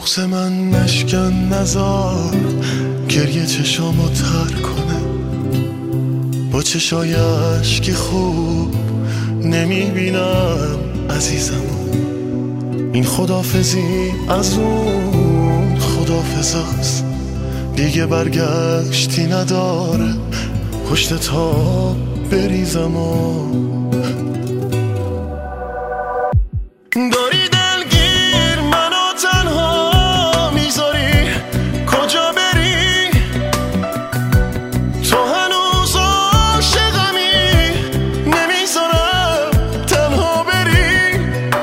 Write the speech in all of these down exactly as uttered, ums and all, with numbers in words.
بغض من نشکن نزار گریه چشامو تر کنه، با چشای عشقی خوب نمیبینم عزیزمو. این خدافزی از اون خدافزاست، دیگه برگشتی نداره، پشت تا بریزم و داری دلگیر منو تنها میذاری، کجا بری تو هنوز عاشقمی، نمیذارم تنها بری.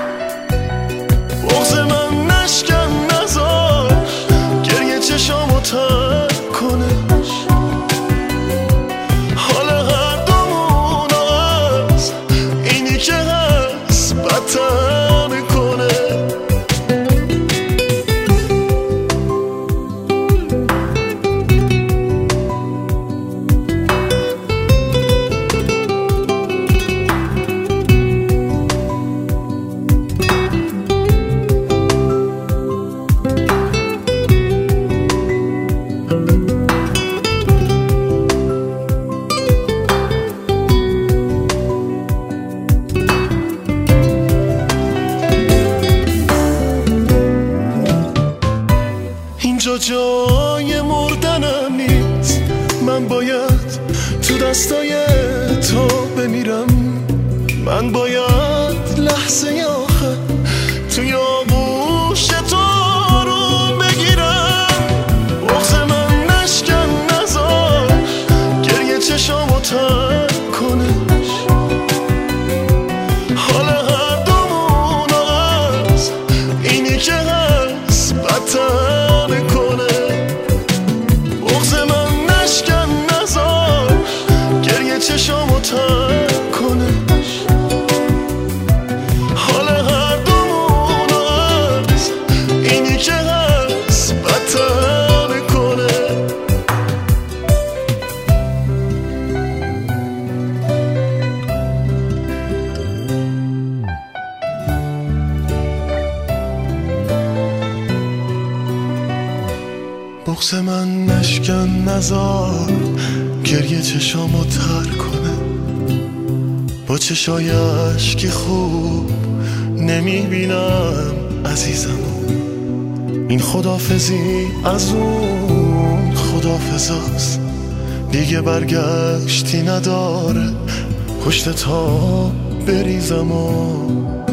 بغض من نشکن نزار گریه چشامو تر کنه، حال هر دومون از اینی که هست بدتر اینجا جای مردنم نیست، من باید تو دستای تو بمیرم، من باید لحظه آخر توی آغوش تو رو بگیرم. بغض من نشکن نزار گریه چشامو تر کنه، حال هر دومون از اینی که هست بدتر. چشامو تر کنه، حال هر دومون از اینی که هست بدتر کنه. بغض من نشکن نزار گریه چشامو تر کنه، با چشای عشقی خوب نمیبینم عزیزمو. این خدافزی از اون خدافزاست، دیگه برگشتی نداره، پشت تا بریزم و